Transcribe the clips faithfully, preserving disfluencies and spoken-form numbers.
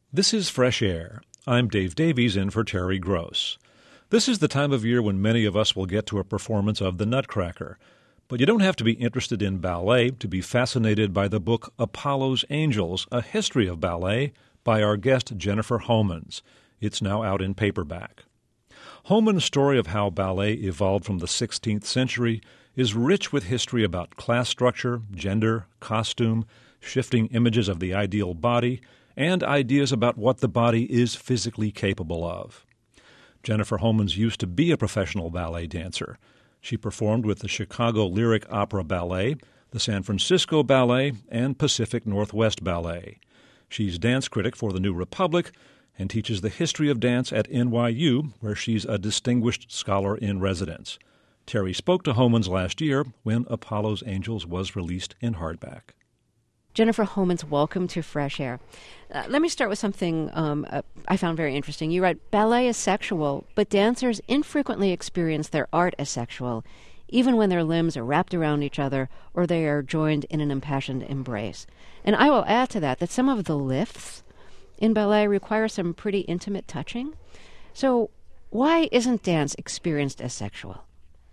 This is Fresh Air. I'm Dave Davies in for Terry Gross. This is the time of year when many of us will get to a performance of The Nutcracker. But you don't have to be interested in ballet to be fascinated by the book Apollo's Angels, A History of Ballet by our guest Jennifer Homans. It's now out in paperback. Homans' story of how ballet evolved from the sixteenth century is rich with history about class structure, gender, costume, shifting images of the ideal body, and ideas about what the body is physically capable of. Jennifer Homans used to be a professional ballet dancer. She performed with the Chicago Lyric Opera Ballet, the San Francisco Ballet, and Pacific Northwest Ballet. She's dance critic for the New Republic and teaches the history of dance at N Y U, where she's a distinguished scholar in residence. Terry spoke to Homans last year when Apollo's Angels was released in hardback. Jennifer Homans, welcome to Fresh Air. Uh, let me start with something um, uh, I found very interesting. You write, ballet is sexual, but dancers infrequently experience their art as sexual, even when their limbs are wrapped around each other or they are joined in an impassioned embrace. And I will add to that that some of the lifts in ballet require some pretty intimate touching. So why isn't dance experienced as sexual?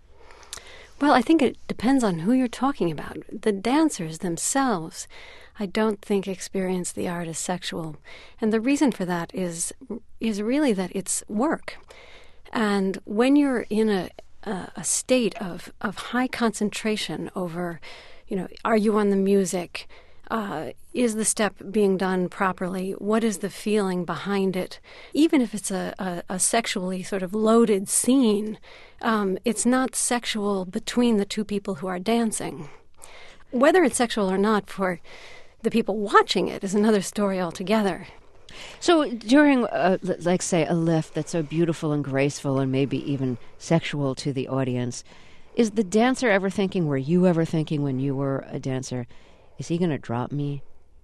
Well, I think it depends on who you're talking about. The dancers themselves, I don't think experience the art as sexual. And the reason for that is is really that it's work. And when you're in a a, a state of, of high concentration over, you know, are you on the music? Uh, is the step being done properly? What is the feeling behind it? Even if it's a, a, a sexually sort of loaded scene, um, it's not sexual between the two people who are dancing. Whether it's sexual or not for the people watching it is another story altogether. So during, uh, like, say, a lift that's so beautiful and graceful and maybe even sexual to the audience, is the dancer ever thinking, were you ever thinking when you were a dancer, is he going to drop me?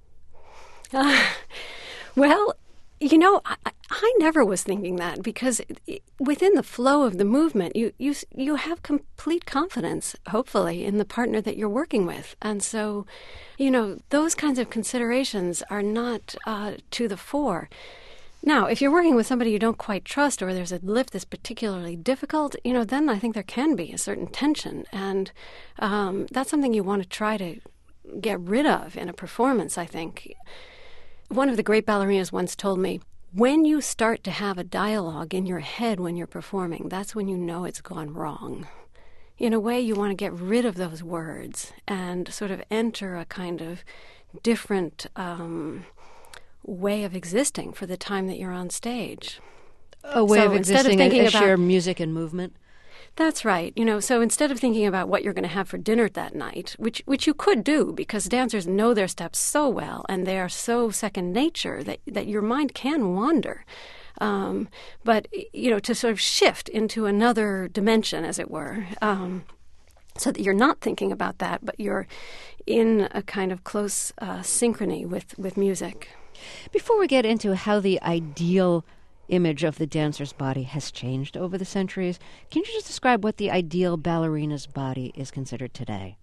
Uh, well, you know, I, I never was thinking that because within the flow of the movement, you, you you have complete confidence, hopefully, in the partner that you're working with. And so, you know, those kinds of considerations are not uh, to the fore. Now, if you're working with somebody you don't quite trust or there's a lift that's particularly difficult, you know, then I think there can be a certain tension. And um, that's something you want to try to get rid of in a performance, I think. One of the great ballerinas once told me, when you start to have a dialogue in your head when you're performing, that's when you know it's gone wrong. In a way, you want to get rid of those words and sort of enter a kind of different um, way of existing for the time that you're on stage. A way so of existing, of a, a about, sheer music and movement? That's right. You know, so instead of thinking about what you're going to have for dinner that night, which which you could do because dancers know their steps so well and they are so second nature that, that your mind can wander. Um, but, you know, to sort of shift into another dimension, as it were, um, so that you're not thinking about that, but you're in a kind of close uh, synchrony with, with music. Before we get into how the ideal image of the dancer's body has changed over the centuries, can you just describe what the ideal ballerina's body is considered today?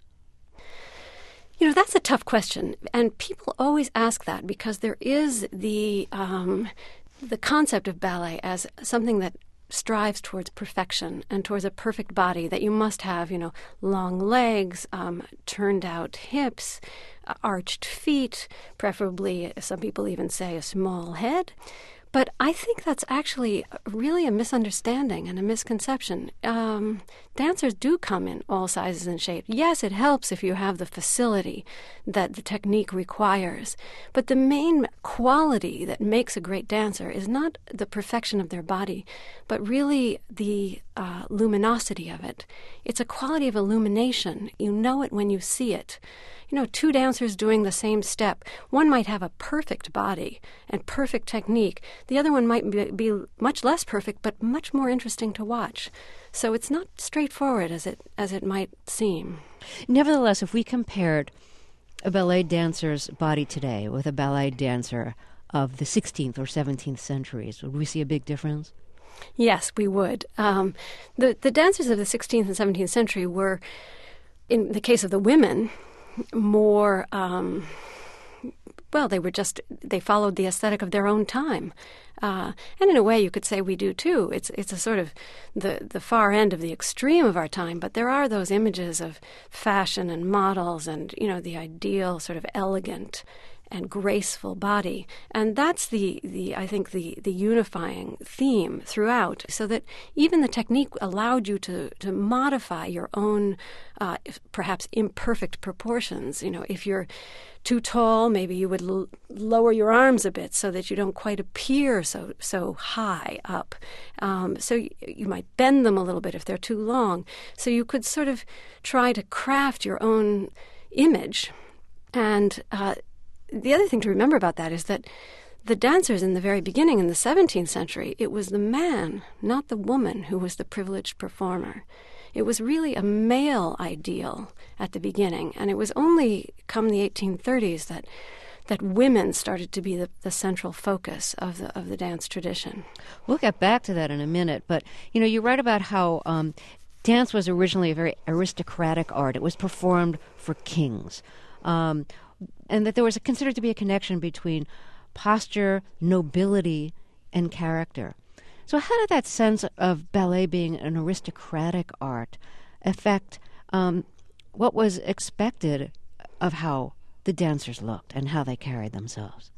You know, that's a tough question, and people always ask that because there is the um, the concept of ballet as something that strives towards perfection and towards a perfect body, that you must have, you know, long legs, um, turned out hips, uh, arched feet, preferably, some people even say, a small head. But I think that's actually really a misunderstanding and a misconception. Um, dancers do come in all sizes and shapes. Yes, it helps if you have the facility that the technique requires. But the main quality that makes a great dancer is not the perfection of their body, but really the uh, luminosity of it. It's a quality of illumination. You know it when you see it. You know, two dancers doing the same step, one might have a perfect body and perfect technique. The other one might be, be much less perfect, but much more interesting to watch. So it's not straightforward as it as it might seem. Nevertheless, if we compared a ballet dancer's body today with a ballet dancer of the sixteenth or seventeenth centuries, would we see a big difference? Yes, we would. Um, the, the dancers of the sixteenth and seventeenth century were, in the case of the women, more um, well, they were just, they followed the aesthetic of their own time. Uh, and in a way, you could say we do too. It's it's a sort of the, the far end of the extreme of our time, but there are those images of fashion and models and, you know, the ideal sort of elegant and graceful body. And that's the, the I think, the, the unifying theme throughout, so that even the technique allowed you to, to modify your own uh, perhaps imperfect proportions. You know, if you're too tall, maybe you would l- lower your arms a bit so that you don't quite appear so so high up. Um, so y- you might bend them a little bit if they're too long. So you could sort of try to craft your own image. And uh, the other thing to remember about that is that the dancers in the very beginning, in the seventeenth century, it was the man, not the woman, who was the privileged performer. It was really a male ideal at the beginning, and it was only come the eighteen thirties that that women started to be the, the central focus of the of the dance tradition. We'll get back to that in a minute, but you know, you write about how um, dance was originally a very aristocratic art. It was performed for kings, um, and that there was a, considered to be a connection between posture, nobility, and character. So how did that sense of ballet being an aristocratic art affect um, what was expected of how the dancers looked and how they carried themselves?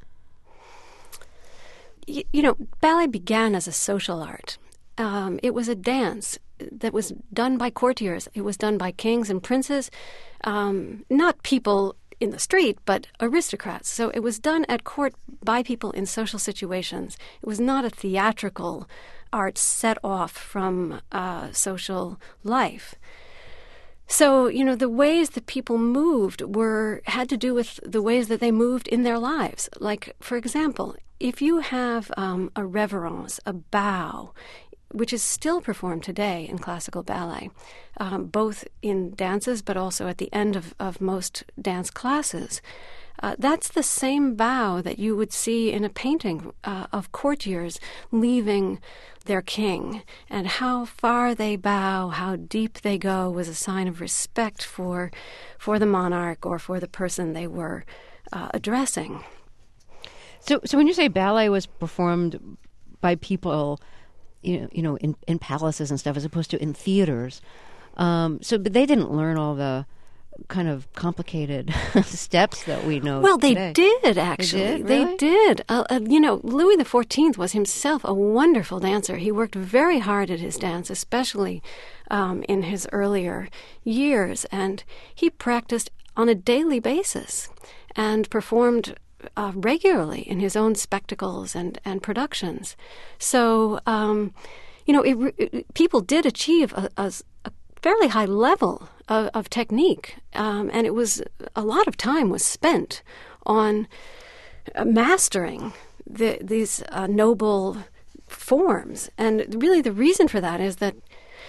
You, you know, ballet began as a social art. Um, it was a dance that was done by courtiers. It was done by kings and princes, um, not people in the street, but aristocrats. So it was done at court by people in social situations. It was not a theatrical art set off from uh, social life. So, you know, the ways that people moved were had to do with the ways that they moved in their lives. Like, for example, if you have um, a reverence, a bow, which is still performed today in classical ballet, um, both in dances but also at the end of, of most dance classes. Uh, that's the same bow that you would see in a painting uh, of courtiers leaving their king. And how far they bow, how deep they go was a sign of respect for, for the monarch or for the person they were uh, addressing. So, so when you say ballet was performed by people, you know, you know, in, in palaces and stuff, as opposed to in theaters. Um, so, but they didn't learn all the kind of complicated steps that we know. Well, they today. did actually. They did. They Really? did. Uh, uh, you know, Louis the Fourteenth was himself a wonderful dancer. He worked very hard at his dance, especially um, in his earlier years, and he practiced on a daily basis and performed Uh, regularly in his own spectacles and, and productions. So, um, you know, it, it, people did achieve a, a, a fairly high level of, of technique, um, and it was a lot of time was spent on uh, mastering the, these uh, noble forms. And really the reason for that is that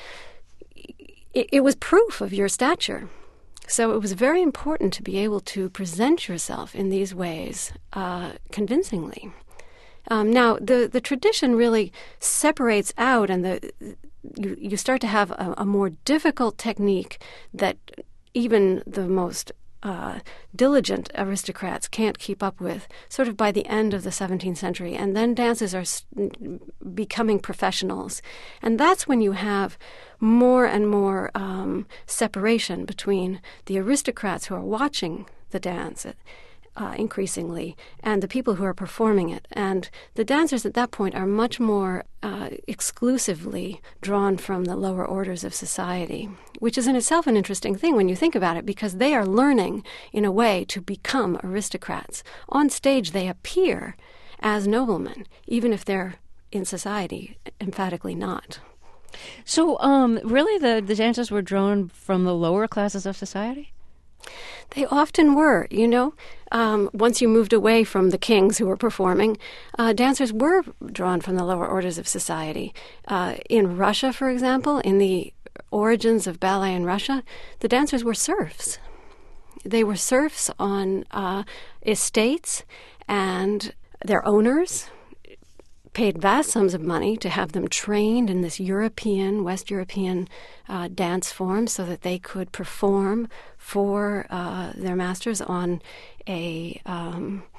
it, it was proof of your stature. So it was very important to be able to present yourself in these ways uh, convincingly. Um, now, the, the tradition really separates out, and the you, you start to have a, a more difficult technique that even the most uh, diligent aristocrats can't keep up with, sort of by the end of the seventeenth century. And then dances are becoming professionals. And that's when you have more and more um, separation between the aristocrats who are watching the dance uh, increasingly and the people who are performing it. And the dancers at that point are much more uh, exclusively drawn from the lower orders of society, which is in itself an interesting thing when you think about it, because they are learning in a way to become aristocrats. On stage they appear as noblemen, even if they're in society emphatically not. So, um, really, the, the dancers were drawn from the lower classes of society? They often were, you know. Um, once you moved away from the kings who were performing, uh, dancers were drawn from the lower orders of society. Uh, in Russia, for example, in the origins of ballet in Russia, the dancers were serfs. They were serfs on uh, estates, and their owners paid vast sums of money to have them trained in this European, West European uh, dance form so that they could perform for uh, their masters on a um,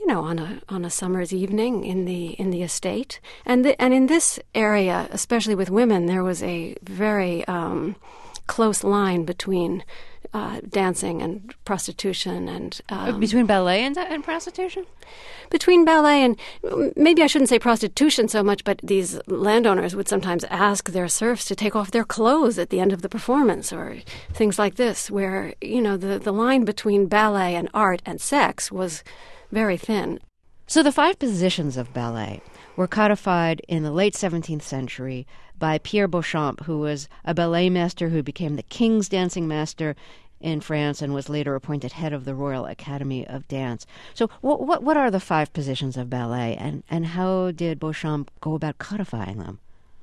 you know, on a on a summer's evening in the in the estate. And the, and in this area, especially with women, there was a very um, close line between uh, dancing and prostitution and um, between ballet and, and prostitution. Between ballet and maybe I shouldn't say prostitution so much, but these landowners would sometimes ask their serfs to take off their clothes at the end of the performance, or things like this, where, you know, the, the line between ballet and art and sex was very thin. So the five positions of ballet were codified in the late seventeenth century by Pierre Beauchamp, who was a ballet master who became the king's dancing master in France and was later appointed head of the Royal Academy of Dance. So what what, what are the five positions of ballet, and, and how did Beauchamp go about codifying them?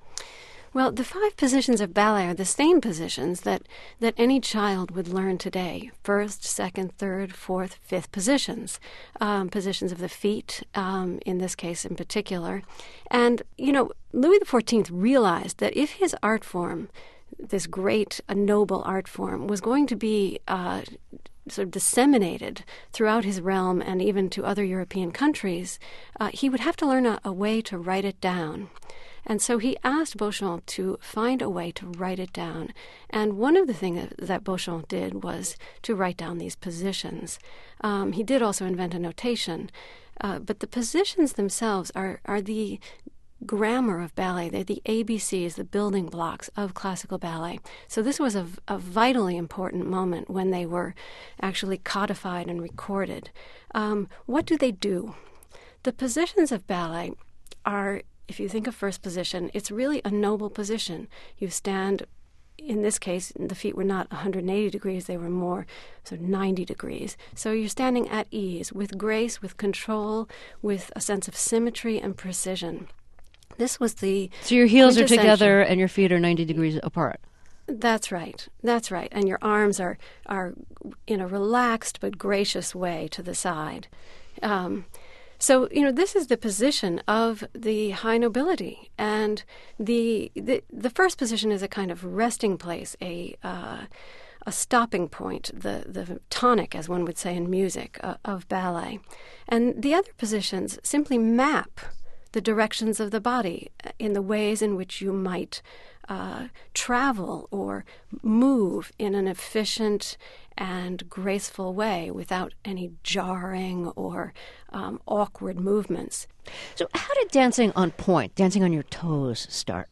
Well, the five positions of ballet are the same positions that, that any child would learn today. First, second, third, fourth, fifth positions. Um, positions of the feet, um, in this case in particular. And, you know, Louis the fourteenth realized that if his art form, this great, a noble art form, was going to be uh, sort of disseminated throughout his realm and even to other European countries, uh, he would have to learn a, a way to write it down. And so he asked Beauchamp to find a way to write it down. And one of the things that Beauchamp did was to write down these positions. Um, he did also invent a notation. Uh, but the positions themselves are, are the grammar of ballet. They're the A B Cs, the building blocks of classical ballet. So this was a, a vitally important moment when they were actually codified and recorded. Um, what do they do? The positions of ballet are, if you think of first position, it's really a noble position. You stand, in this case, the feet were not one hundred eighty degrees, they were more sort of ninety degrees. So you're standing at ease, with grace, with control, with a sense of symmetry and precision. This was the So your heels are together and your feet are ninety degrees apart. That's right. That's right. And your arms are, are in a relaxed but gracious way to the side. Um, So, you know, this is the position of the high nobility. And the the, the first position is a kind of resting place, a uh, a stopping point, the, the tonic, as one would say in music, uh, of ballet. And the other positions simply map the directions of the body in the ways in which you might uh, travel or move in an efficient and graceful way without any jarring or um, awkward movements. So how did dancing on point, dancing on your toes, start?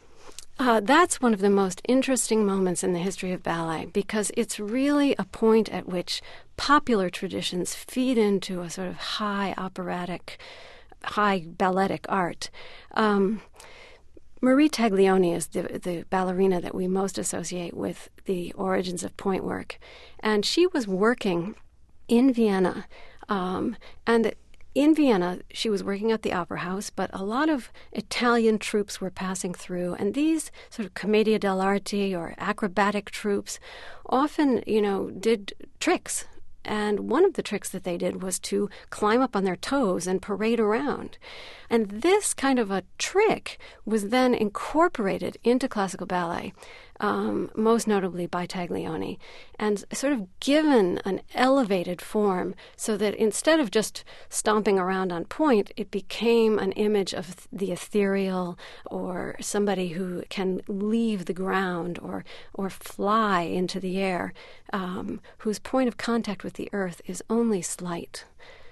Uh, that's one of the most interesting moments in the history of ballet, because it's really a point at which popular traditions feed into a sort of high operatic, high balletic art. Um, Marie Taglioni is the, the ballerina that we most associate with the origins of point work. And she was working in Vienna. Um, and in Vienna, she was working at the Opera House, but a lot of Italian troupes were passing through. And these sort of commedia dell'arte or acrobatic troupes often, you know, did tricks. And one of the tricks that they did was to climb up on their toes and parade around. And this kind of a trick was then incorporated into classical ballet, um, most notably by Taglioni, and sort of given an elevated form so that instead of just stomping around on point, it became an image of the ethereal, or somebody who can leave the ground or, or fly into the air, um, whose point of contact with the earth is only slight.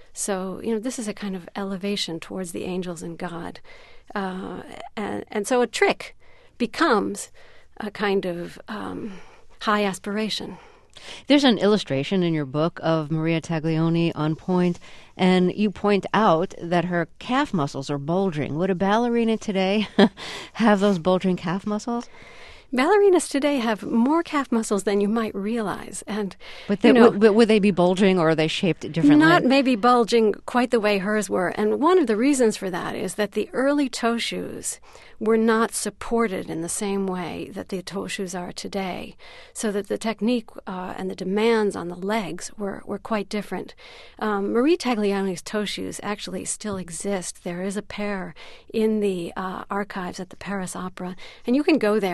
So, you know, this is a kind of elevation towards the angels and God. Uh, and, and so a trick becomes a kind of um, high aspiration. There's an illustration in your book of Maria Taglioni on point, and you point out that her calf muscles are bulging. Would a ballerina today have those bulging calf muscles? Ballerinas today have more calf muscles than you might realize, and but, they, you know, w- would they be bulging, or are they shaped differently? Not maybe bulging quite the way hers were, and one of the reasons for that is that the early toe shoes were not supported in the same way that the toe shoes are today, so that the technique uh, and the demands on the legs were, were quite different. Um, Marie Taglioni's toe shoes actually still exist. There is a pair in the uh, archives at the Paris Opera, and you can go there and hold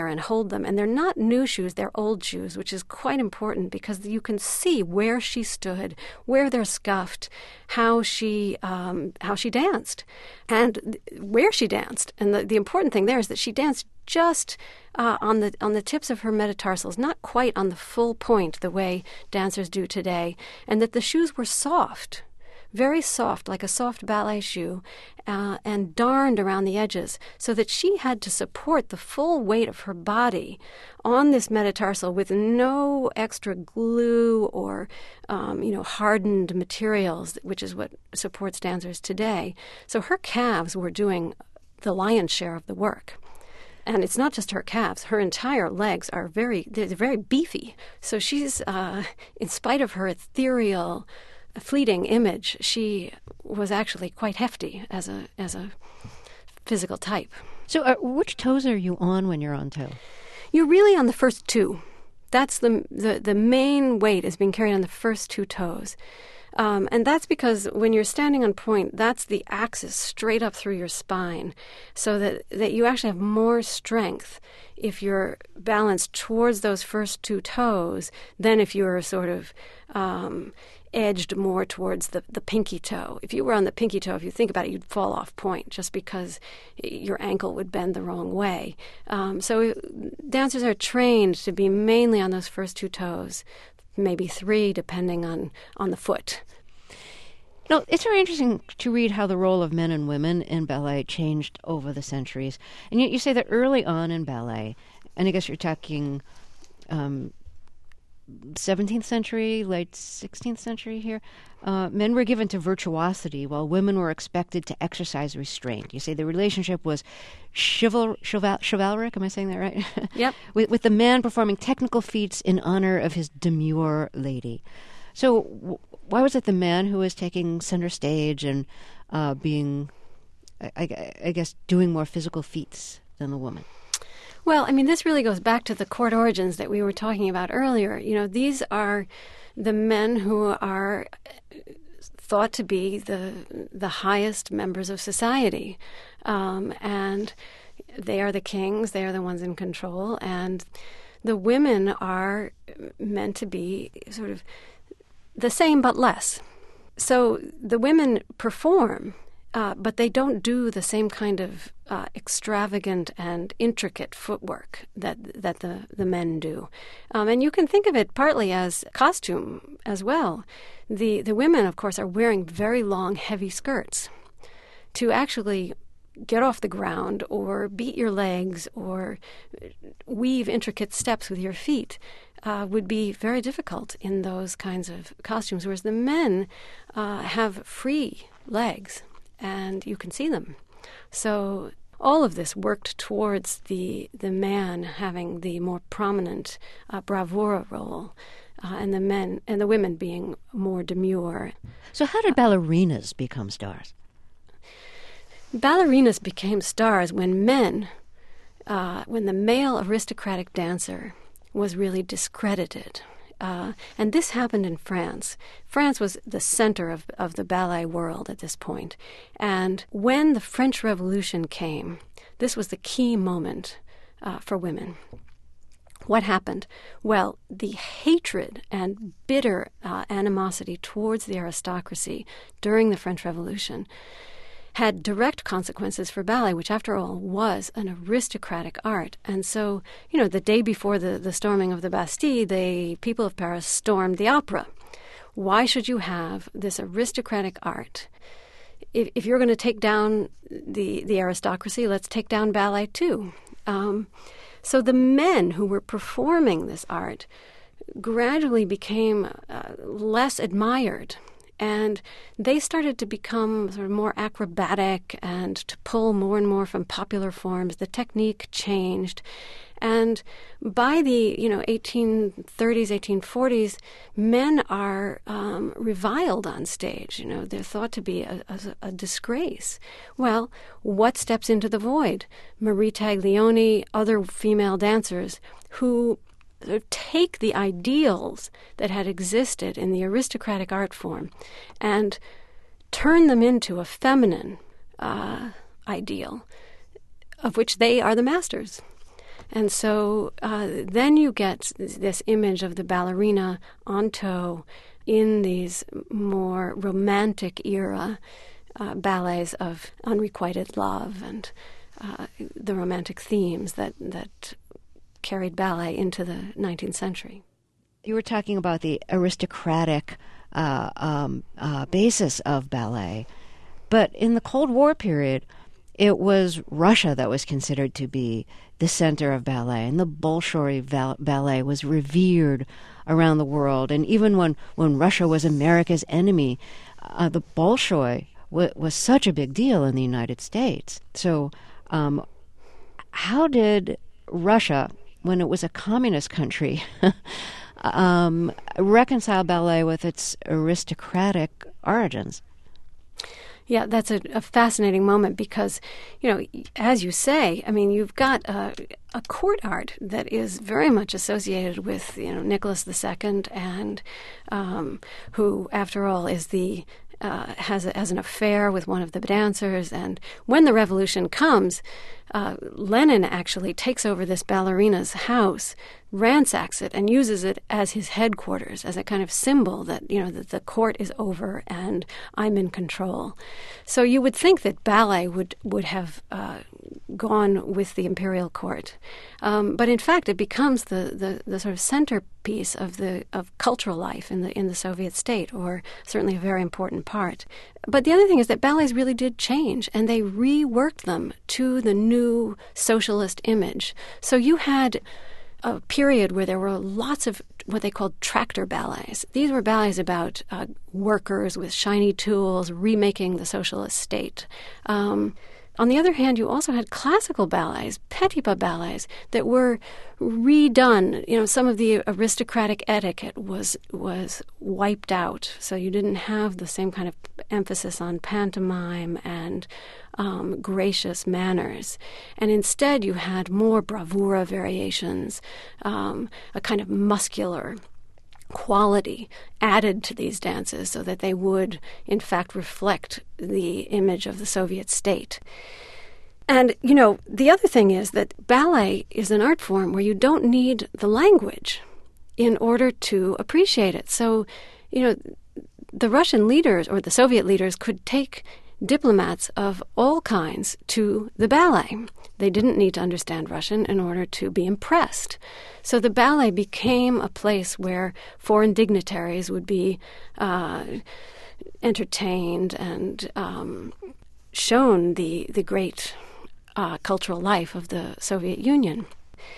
soled them. And they're not new shoes, they're old shoes, which is quite important because you can see where she stood, where they're scuffed, how she um, how she danced, and where she danced. And the, the important thing there is that she danced just uh, on the on the tips of her metatarsals, not quite on the full point the way dancers do today, and that the shoes were soft. Very soft, like a soft ballet shoe, uh, and darned around the edges, so that she had to support the full weight of her body on this metatarsal with no extra glue or, um, you know, hardened materials, which is what supports dancers today. So her calves were doing the lion's share of the work. And it's not just her calves. Her entire legs are very, they're very beefy. So she's, uh, in spite of her ethereal, fleeting image, she was actually quite hefty as a as a physical type. So uh, which toes are you on when you're on toe? You're really on the first two. That's the the, the main weight is being carried on the first two toes. Um, and that's because when you're standing on point, that's the axis straight up through your spine, so that, that you actually have more strength if you're balanced towards those first two toes than if you're sort of um, edged more towards the, the pinky toe. If you were on the pinky toe, if you think about it, you'd fall off point just because your ankle would bend the wrong way. Um, so dancers are trained to be mainly on those first two toes, maybe three, depending on, on the foot. No, it's very interesting to read how the role of men and women in ballet changed over the centuries. And you, you say that early on in ballet, and I guess you're talking um, seventeenth century, late sixteenth century here, uh, men were given to virtuosity while women were expected to exercise restraint. You say the relationship was chival, chival, chivalric, am I saying that right? Yep. with, with the man performing technical feats in honor of his demure lady. So w- why was it the man who was taking center stage and uh, being, I, I, I guess, doing more physical feats than the woman? Well, I mean, this really goes back to the court origins that we were talking about earlier. You know, these are the men who are thought to be the the highest members of society, um, and they are the kings. They are the ones in control, and the women are meant to be sort of the same but less. So the women perform, uh, but they don't do the same kind of uh, extravagant and intricate footwork that that the, the men do. Um, and you can think of it partly as costume as well. The, the women, of course, are wearing very long, heavy skirts to actually get off the ground or beat your legs or weave intricate steps with your feet. Uh, would be very difficult in those kinds of costumes, whereas the men uh, have free legs, and you can see them. So all of this worked towards the the man having the more prominent uh, bravura role, uh, and the men and the women being more demure. So how did ballerinas become stars? Ballerinas became stars when men, uh, when the male aristocratic dancer was really discredited. Uh, and this happened in France. France was the center of, of the ballet world at this point. And when the French Revolution came, this was the key moment uh, for women. What happened? Well, the hatred and bitter uh, animosity towards the aristocracy during the French Revolution had direct consequences for ballet, which, after all, was an aristocratic art. And so, you know, the day before the, the storming of the Bastille, the people of Paris stormed the opera. Why should you have this aristocratic art? If, if you're going to take down the, the aristocracy, let's take down ballet too. Um, so the men who were performing this art gradually became uh, less admired. And they started to become sort of more acrobatic and to pull more and more from popular forms. The technique changed. And by the, you know, eighteen thirties, eighteen forties, men are um, reviled on stage. You know, they're thought to be a, a, a disgrace. Well, what steps into the void? Marie Taglioni, other female dancers who take the ideals that had existed in the aristocratic art form and turn them into a feminine uh, ideal of which they are the masters. And so uh, then you get this image of the ballerina on tow in these more romantic era uh, ballets of unrequited love and uh, the romantic themes that, that carried ballet into the nineteenth century. You were talking about the aristocratic uh, um, uh, basis of ballet, but in the Cold War period, it was Russia that was considered to be the center of ballet, and the Bolshoi val- ballet was revered around the world. And even when, when Russia was America's enemy, uh, the Bolshoi w- was such a big deal in the United States. So um, how did Russia, when it was a communist country, um, reconcile ballet with its aristocratic origins? Yeah, that's a, a fascinating moment because, you know, as you say, I mean, you've got a, a court art that is very much associated with, you know, Nicholas the Second, and um, who, after all, is the uh, has a, has an affair with one of the dancers. And when the revolution comes, uh, Lenin actually takes over this ballerina's house, ransacks it, and uses it as his headquarters, as a kind of symbol that, you know, that the court is over and I'm in control. So you would think that ballet would, would have uh, gone with the imperial court. Um, but in fact, it becomes the, the, the sort of centerpiece of the of cultural life in the in the Soviet state, or certainly a very important part. But the other thing is that ballets really did change, and they reworked them to the new socialist image. So you had a period where there were lots of what they called tractor ballets. These were ballets about uh, workers with shiny tools remaking the socialist state. Um, on the other hand, you also had classical ballets, Petipa ballets, that were redone. You know, some of the aristocratic etiquette was was wiped out, so you didn't have the same kind of emphasis on pantomime and um, gracious manners. And instead, you had more bravura variations, um, a kind of muscular quality added to these dances so that they would, in fact, reflect the image of the Soviet state. And, you know, the other thing is that ballet is an art form where you don't need the language in order to appreciate it. So, you know, the Russian leaders or the Soviet leaders could take diplomats of all kinds to the ballet. They didn't need to understand Russian in order to be impressed. So the ballet became a place where foreign dignitaries would be uh, entertained and um, shown the, the great uh, cultural life of the Soviet Union.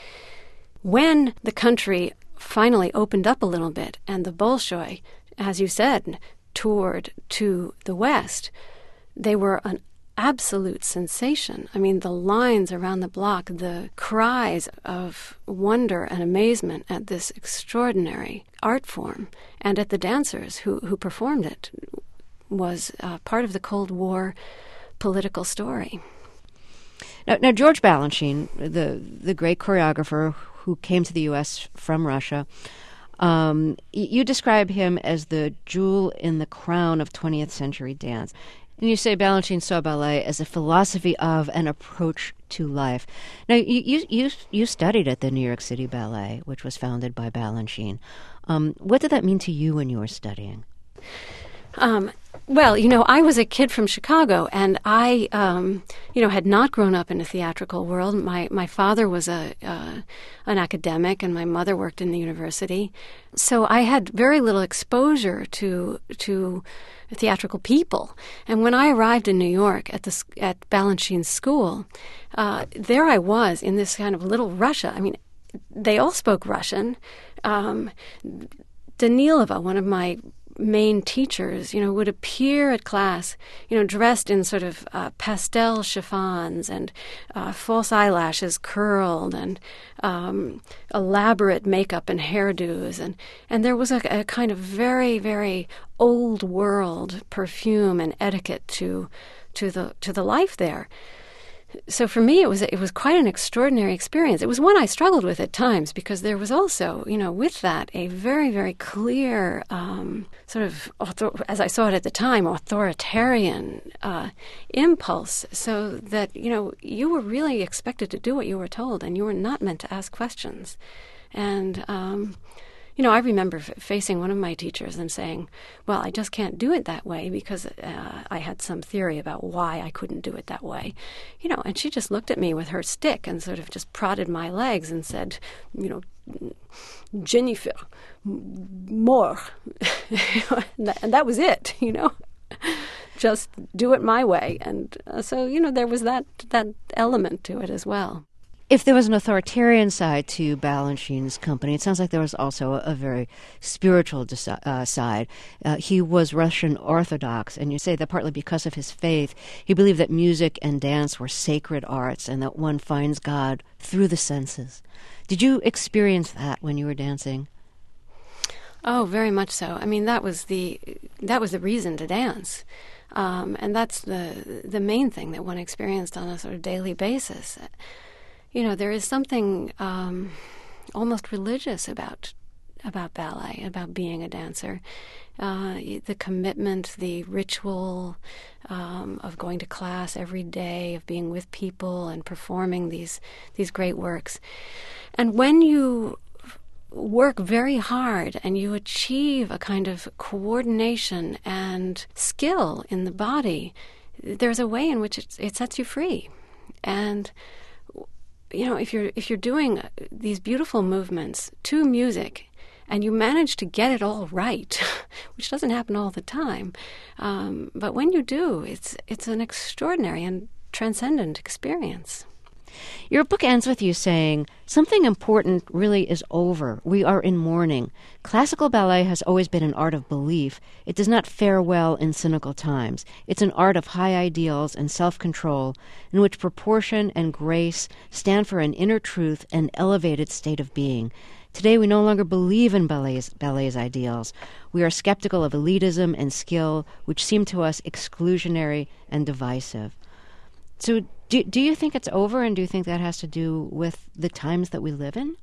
When the country finally opened up a little bit and the Bolshoi, as you said, toured to the West, they were an absolute sensation. I mean, the lines around the block, the cries of wonder and amazement at this extraordinary art form and at the dancers who, who performed it was uh, part of the Cold War political story. Now, now George Balanchine, the, the great choreographer who came to the U S from Russia, um, you describe him as the jewel in the crown of twentieth century dance. And you say Balanchine saw ballet as a philosophy of an approach to life. Now, you you you studied at the New York City Ballet, which was founded by Balanchine. Um, what did that mean to you when you were studying? Um, well, you know, I was a kid from Chicago, and I, um, you know, had not grown up in a theatrical world. My my father was a uh, an academic, and my mother worked in the university. So I had very little exposure to to theatrical people. And when I arrived in New York at the at Balanchine's school, uh, there I was in this kind of little Russia. I mean, they all spoke Russian. Um, Danilova, one of my main teachers, you know, would appear at class, you know, dressed in sort of uh, pastel chiffons and uh, false eyelashes curled and um, elaborate makeup and hairdos. And, and there was a, a kind of very, very old world perfume and etiquette to to the to the life there. so for me, it was it was quite an extraordinary experience. It was one I struggled with at times because there was also, you know, with that a very, very clear um, sort of, author- as I saw it at the time, authoritarian uh, impulse. So that, you know, you were really expected to do what you were told, and you were not meant to ask questions. And um, You know, I remember f- facing one of my teachers and saying, well, I just can't do it that way because uh, I had some theory about why I couldn't do it that way. You know, and she just looked at me with her stick and sort of just prodded my legs and said, you know, Jennifer, more. and, that, and that was it, you know. Just do it my way. And uh, so, you know, there was that, that element to it as well. If there was an authoritarian side to Balanchine's company, it sounds like there was also a, a very spiritual desi- uh, side. Uh, he was Russian Orthodox, and you say that partly because of his faith. He believed that music and dance were sacred arts and that one finds God through the senses. Did you experience that when you were dancing? Oh, very much so. I mean, that was the that was the reason to dance. Um, and that's the the main thing that one experienced on a sort of daily basis. You know, there is something um, almost religious about about ballet, about being a dancer. Uh, the commitment, the ritual um, of going to class every day, of being with people and performing these these great works. And when you work very hard and you achieve a kind of coordination and skill in the body, there's a way in which it, it sets you free. And you know, if you're if you're doing these beautiful movements to music and you manage to get it all right, which doesn't happen all the time, um, but when you do, it's it's an extraordinary and transcendent experience. Your book ends with you saying, something important really is over. We are in mourning. Classical ballet has always been an art of belief. It does not fare well in cynical times. It's an art of high ideals and self-control, in which proportion and grace stand for an inner truth and elevated state of being. Today we no longer believe in ballet's, ballet's ideals. We are skeptical of elitism and skill, which seem to us exclusionary and divisive. So do, do you think it's over, and do you think that has to do with the times that we live in?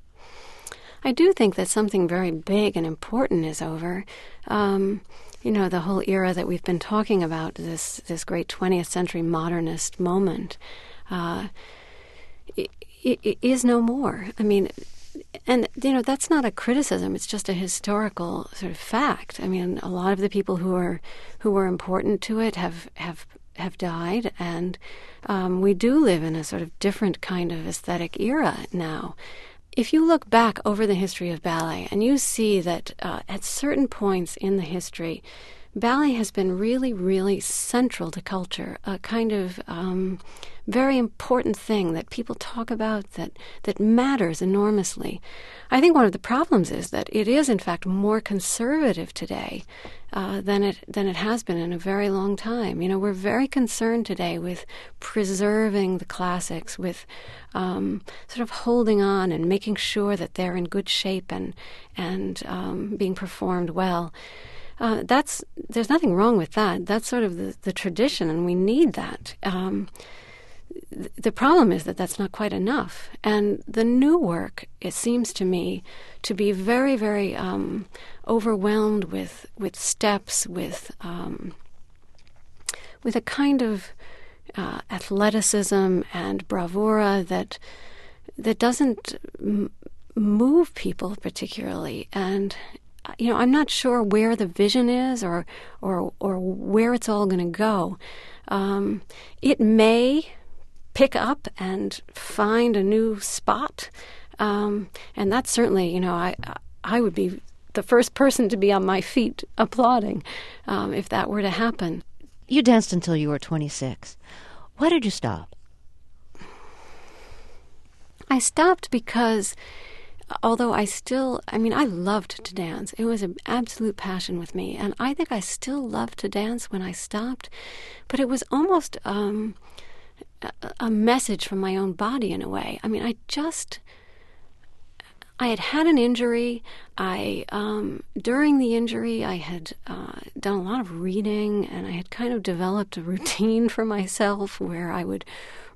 I do think that something very big and important is over. Um, you know, the whole era that we've been talking about, this this great twentieth century modernist moment, uh, it, it is no more. I mean, and, you know, that's not a criticism. It's just a historical sort of fact. I mean, a lot of the people who are who were important to it have have have died, and um, we do live in a sort of different kind of aesthetic era now. If you look back over the history of ballet and you see that uh, at certain points in the history, ballet has been really, really central to culture, a kind of um, very important thing that people talk about that, that matters enormously. I think one of the problems is that it is, in fact, more conservative today uh, than it than it has been in a very long time. You know, we're very concerned today with preserving the classics, with um, sort of holding on and making sure that they're in good shape and and um, being performed well. Uh, that's there's nothing wrong with that. That's sort of the, the tradition, and we need that. Um, th- the problem is that that's not quite enough. And the new work, it seems to me, to be very, very um, overwhelmed with with steps, with um, with a kind of uh, athleticism and bravura that that doesn't m- move people particularly. And you know, I'm not sure where the vision is or or or where it's all going to go. Um, it may pick up and find a new spot, um, and that's certainly, you know, I I would be the first person to be on my feet applauding um, if that were to happen. You danced until you were twenty-six. Why did you stop? I stopped because, although I still, I mean, I loved to dance. It was an absolute passion with me. And I think I still love to dance when I stopped. But it was almost um, a, a message from my own body in a way. I mean, I just, I had had an injury. I, um, during the injury, I had uh, done a lot of reading, and I had kind of developed a routine for myself where I would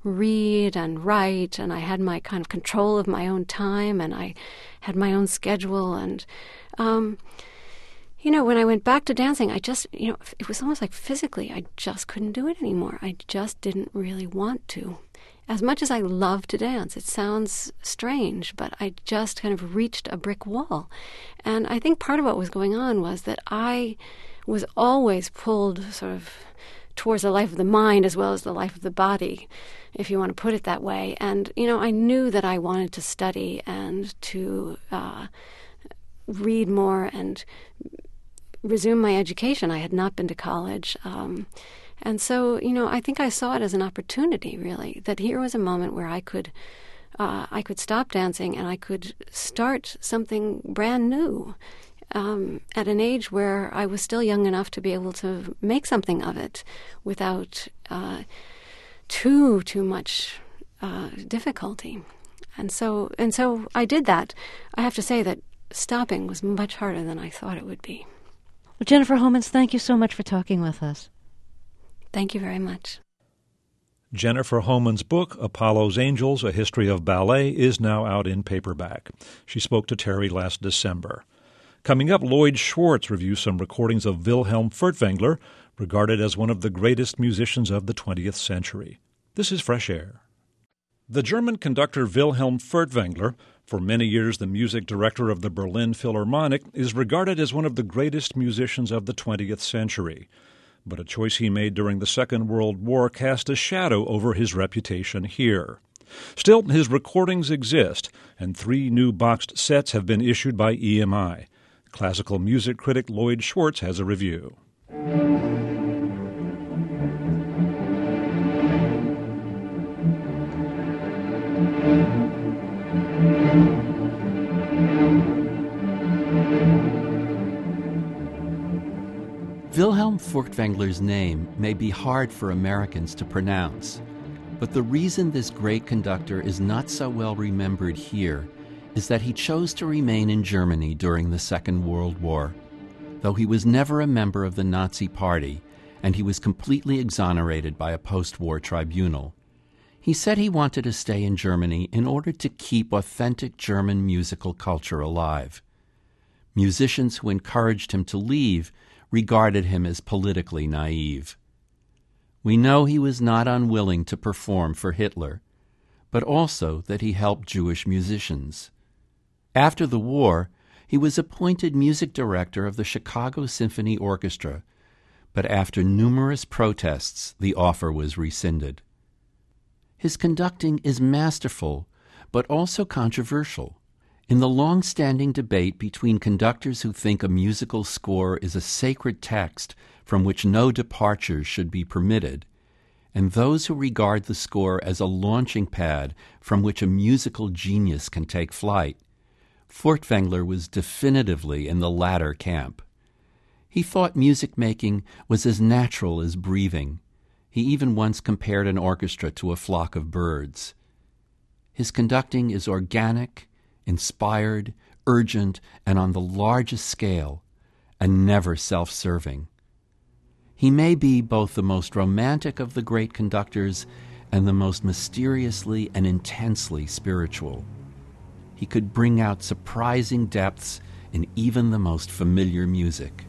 read and write, and I had my kind of control of my own time, and I had my own schedule. And, um, you know, when I went back to dancing, I just, you know, it was almost like physically, I just couldn't do it anymore. I just didn't really want to. As much as I love to dance, it sounds strange, but I just kind of reached a brick wall. And I think part of what was going on was that I was always pulled sort of towards the life of the mind as well as the life of the body, if you want to put it that way. And, you know, I knew that I wanted to study and to uh, read more and resume my education. I had not been to college. Um, and so, you know, I think I saw it as an opportunity, really, that here was a moment where I could uh, I could stop dancing and I could start something brand new um, at an age where I was still young enough to be able to make something of it without uh, too, too much uh, difficulty. And so, and so I did that. I have to say that stopping was much harder than I thought it would be. Well, Jennifer Homans, thank you so much for talking with us. Thank you very much. Jennifer Homans' book, Apollo's Angels, A History of Ballet, is now out in paperback. She spoke to Terry last December. Coming up, Lloyd Schwartz reviews some recordings of Wilhelm Furtwängler, regarded as one of the greatest musicians of the twentieth century. This is Fresh Air. The German conductor Wilhelm Furtwängler, for many years the music director of the Berlin Philharmonic, is regarded as one of the greatest musicians of the twentieth century. But a choice he made during the Second World War cast a shadow over his reputation here. Still, his recordings exist, and three new boxed sets have been issued by E M I. Classical music critic Lloyd Schwartz has a review. Wilhelm Furtwängler's name may be hard for Americans to pronounce, but the reason this great conductor is not so well remembered here is that he chose to remain in Germany during the Second World War. Though he was never a member of the Nazi Party, and he was completely exonerated by a post-war tribunal, he said he wanted to stay in Germany in order to keep authentic German musical culture alive. Musicians who encouraged him to leave regarded him as politically naive. We know he was not unwilling to perform for Hitler, but also that he helped Jewish musicians. After the war, he was appointed music director of the Chicago Symphony Orchestra, but after numerous protests, the offer was rescinded. His conducting is masterful, but also controversial. In the long-standing debate between conductors who think a musical score is a sacred text from which no departures should be permitted, and those who regard the score as a launching pad from which a musical genius can take flight, Furtwängler was definitively in the latter camp. He thought music-making was as natural as breathing. He even once compared an orchestra to a flock of birds. His conducting is organic, inspired, urgent, and on the largest scale, and never self-serving. He may be both the most romantic of the great conductors and the most mysteriously and intensely spiritual. He could bring out surprising depths in even the most familiar music.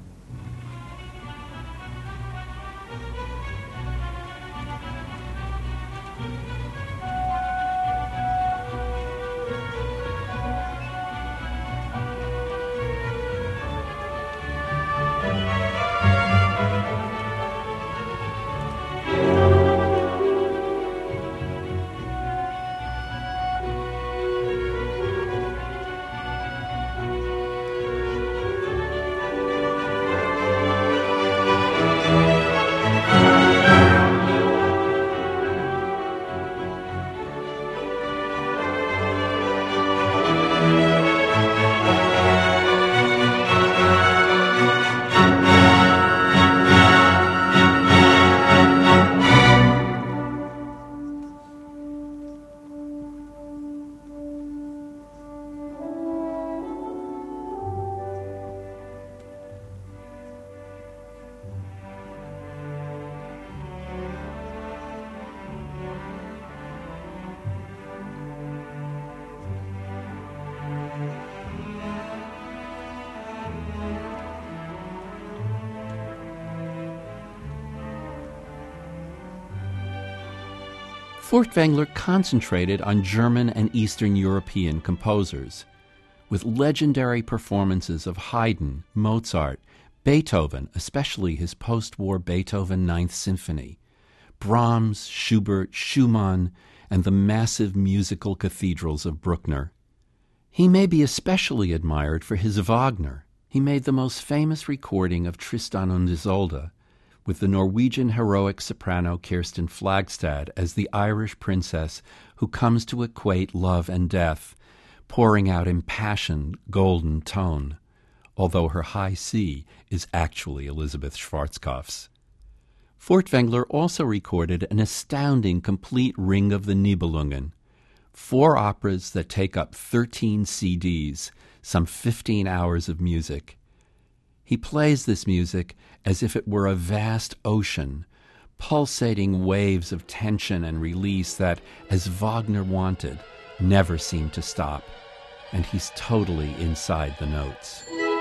Furtwängler concentrated on German and Eastern European composers, with legendary performances of Haydn, Mozart, Beethoven, especially his post-war Beethoven Ninth Symphony, Brahms, Schubert, Schumann, and the massive musical cathedrals of Bruckner. He may be especially admired for his Wagner. He made the most famous recording of Tristan und Isolde, with the Norwegian heroic soprano Kirsten Flagstad as the Irish princess who comes to equate love and death, pouring out impassioned golden tone, although her high C is actually Elizabeth Schwarzkopf's. Furtwängler also recorded an astounding complete Ring of the Nibelungen, four operas that take up thirteen C Ds, some fifteen hours of music. He plays this music as if it were a vast ocean, pulsating waves of tension and release that, as Wagner wanted, never seem to stop. And he's totally inside the notes.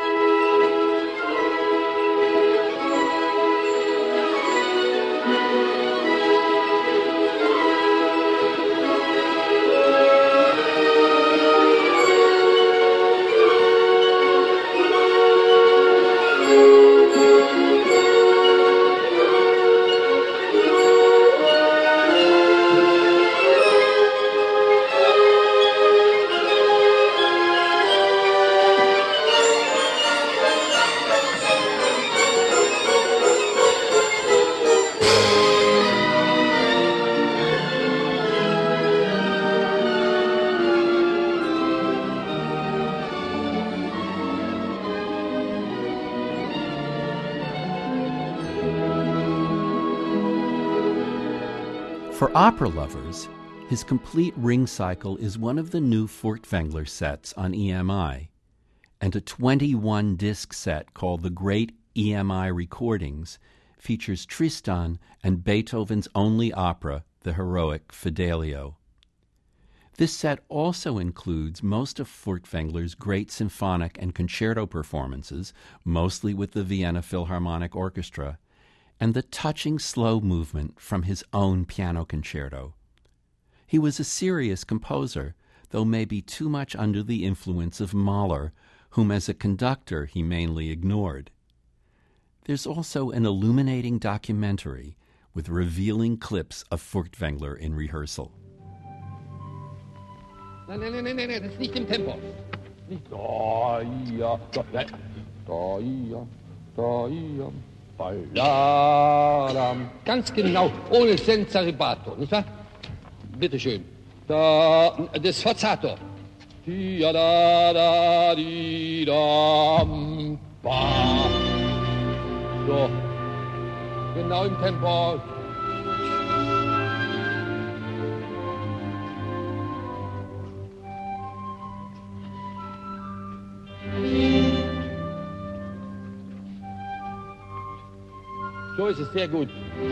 For opera lovers, his complete ring cycle is one of the new Furtwängler sets on E M I, and a twenty-one disc set called the Great E M I Recordings features Tristan and Beethoven's only opera, the heroic Fidelio. This set also includes most of Furtwängler's great symphonic and concerto performances, mostly with the Vienna Philharmonic Orchestra, and the touching slow movement from his own piano concerto. He was a serious composer, though maybe too much under the influence of Mahler, whom as a conductor he mainly ignored. There's also an illuminating documentary with revealing clips of Furtwängler in rehearsal. Nein, nein, nein, nein, nein, das ist nicht im Tempo. Nicht da, ja, da, nein. Da, ja, da, ja. Da, da. Ganz genau, ohne senza ribato, nicht wahr? Bitte schön. Da, das Forzato. Di, da, da, di, da, ba. So, genau im Tempo. So ist es sehr gut.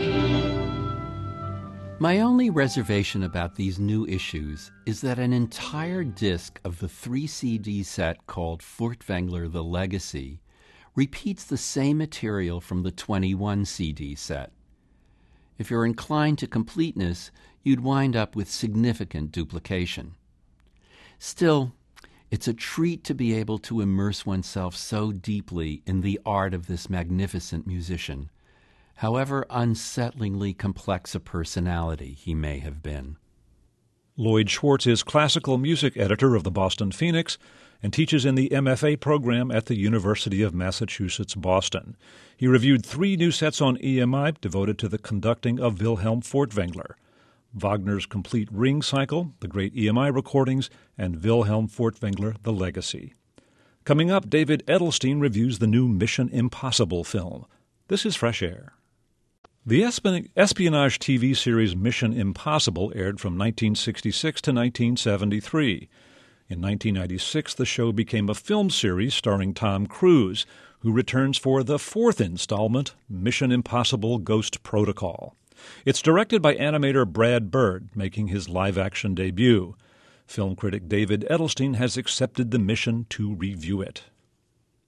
My only reservation about these new issues is that an entire disc of the three C D set called Furtwängler The Legacy repeats the same material from the twenty-one C D set. If you're inclined to completeness, you'd wind up with significant duplication. Still, it's a treat to be able to immerse oneself so deeply in the art of this magnificent musician, however unsettlingly complex a personality he may have been. Lloyd Schwartz is classical music editor of the Boston Phoenix and teaches in the M F A program at the University of Massachusetts, Boston. He reviewed three new sets on E M I devoted to the conducting of Wilhelm Furtwängler: Wagner's Complete Ring Cycle, the Great E M I Recordings, and Wilhelm Furtwängler The Legacy. Coming up, David Edelstein reviews the new Mission Impossible film. This is Fresh Air. The espionage T V series Mission Impossible aired from nineteen sixty-six to nineteen seventy-three. In nineteen ninety-six, the show became a film series starring Tom Cruise, who returns for the fourth installment, Mission Impossible Ghost Protocol. It's directed by animator Brad Bird, making his live-action debut. Film critic David Edelstein has accepted the mission to review it.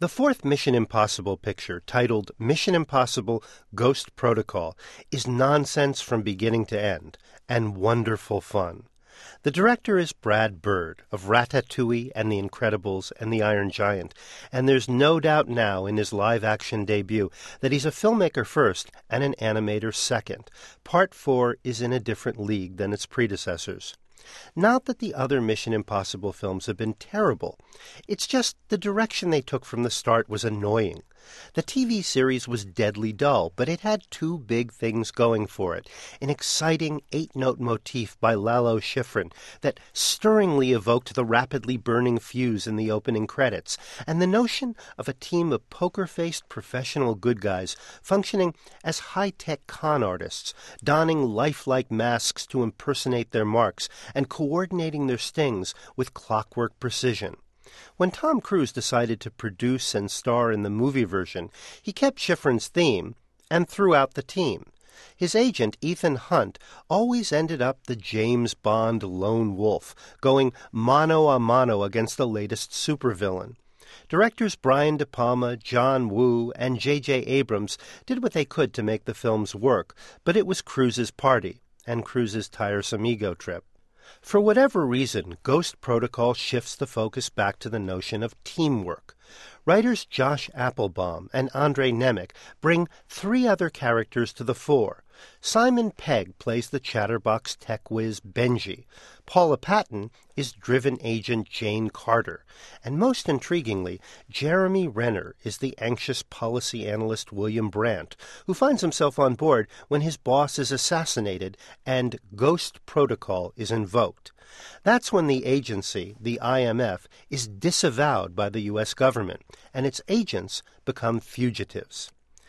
The fourth Mission Impossible picture, titled Mission Impossible Ghost Protocol, is nonsense from beginning to end, and wonderful fun. The director is Brad Bird, of Ratatouille and The Incredibles and The Iron Giant, and there's no doubt now in his live-action debut that he's a filmmaker first and an animator second. Part four is in a different league than its predecessors. Not that the other Mission Impossible films have been terrible. It's just the direction they took from the start was annoying. The T V series was deadly dull, but it had two big things going for it. An exciting eight-note motif by Lalo Schifrin that stirringly evoked the rapidly burning fuse in the opening credits, and the notion of a team of poker-faced professional good guys functioning as high-tech con artists, donning lifelike masks to impersonate their marks, and coordinating their stings with clockwork precision. When Tom Cruise decided to produce and star in the movie version, he kept Schifrin's theme and threw out the team. His agent, Ethan Hunt, always ended up the James Bond lone wolf, going mano a mano against the latest supervillain. Directors Brian De Palma, John Woo, and J J Abrams did what they could to make the films work, but it was Cruise's party and Cruise's tiresome ego trip. For whatever reason, Ghost Protocol shifts the focus back to the notion of teamwork. Writers Josh Applebaum and Andre Nemec bring three other characters to the fore. Simon Pegg plays the chatterbox tech whiz Benji. Paula Patton is driven agent Jane Carter. And most intriguingly, Jeremy Renner is the anxious policy analyst William Brandt, who finds himself on board when his boss is assassinated and Ghost Protocol is invoked. That's when the agency, the I M F, is disavowed by the U S government, and its agents become fugitives.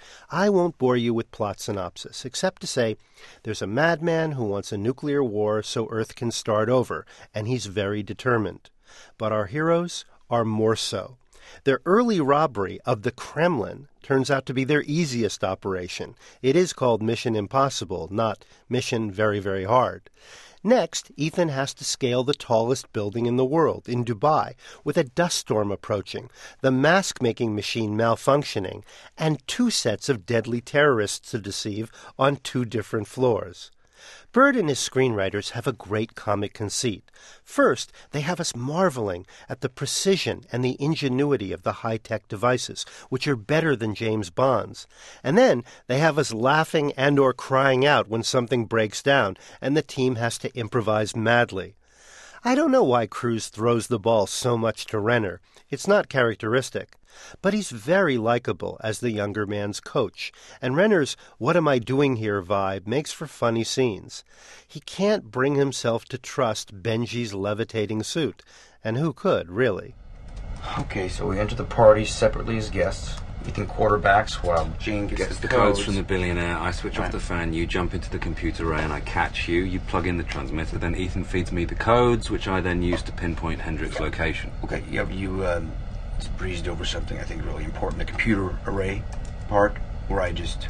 I won't bore you with plot synopsis, except to say there's a madman who wants a nuclear war so Earth can start over, and he's very determined. But our heroes are more so. Their early robbery of the Kremlin turns out to be their easiest operation. It is called Mission Impossible, not Mission Very, Very Hard. Next, Ethan has to scale the tallest building in the world, in Dubai, with a dust storm approaching, the mask-making machine malfunctioning, and two sets of deadly terrorists to deceive on two different floors. Bird and his screenwriters have a great comic conceit. First, they have us marveling at the precision and the ingenuity of the high-tech devices, which are better than James Bond's. And then they have us laughing and or crying out when something breaks down and the team has to improvise madly. I don't know why Cruise throws the ball so much to Renner. It's not characteristic. But he's very likable as the younger man's coach, and Renner's "what am I doing here" vibe makes for funny scenes. He can't bring himself to trust Benji's levitating suit, and who could, really? Okay, so we enter the party separately as guests. Ethan quarterbacks while Jane gets, gets the, the codes. codes from the billionaire. I switch right. off the fan, you jump into the computer array and I catch you. You plug in the transmitter, then Ethan feeds me the codes, which I then use to pinpoint Hendricks' location. Okay, you, you um, just breezed over something I think really important, the computer array part, where I just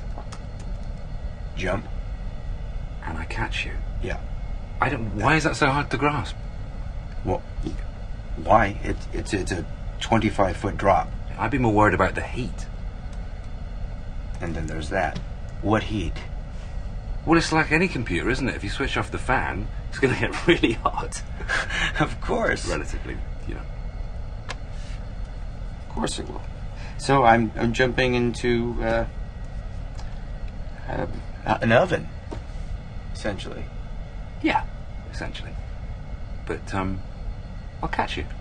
jump. And I catch you. Yeah. I don't. Why is that so hard to grasp? Well, why? It, it's it's a twenty-five foot drop. I'd be more worried about the heat. And then there's that. What heat? Well, it's like any computer, isn't it? If you switch off the fan, it's going to get really hot. Of course. Relatively, you know. Of course it will. So I'm I'm jumping into uh, uh, an oven, essentially. Yeah, essentially. But um, I'll catch you.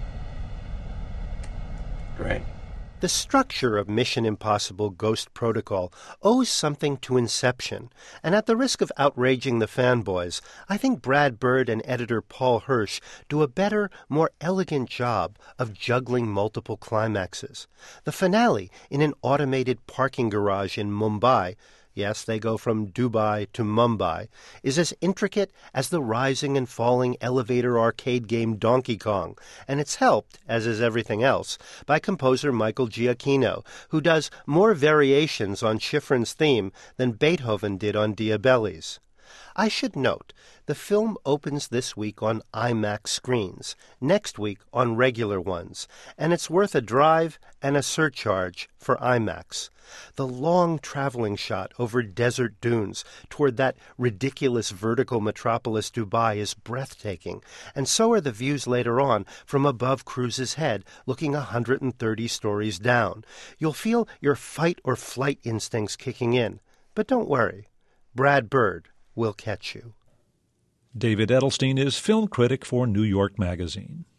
Great. The structure of Mission Impossible Ghost Protocol owes something to Inception, and at the risk of outraging the fanboys, I think Brad Bird and editor Paul Hirsch do a better, more elegant job of juggling multiple climaxes. The finale, in an automated parking garage in Mumbai, yes, they go from Dubai to Mumbai, is as intricate as the rising and falling elevator arcade game Donkey Kong, and it's helped, as is everything else, by composer Michael Giacchino, who does more variations on Schifrin's theme than Beethoven did on Diabelli's. I should note, the film opens this week on IMAX screens, next week on regular ones, and it's worth a drive and a surcharge for IMAX. The long traveling shot over desert dunes toward that ridiculous vertical metropolis Dubai is breathtaking, and so are the views later on from above Cruise's head, looking one hundred thirty stories down. You'll feel your fight-or-flight instincts kicking in. But don't worry, Brad Bird will catch you. David Edelstein is film critic for New York Magazine.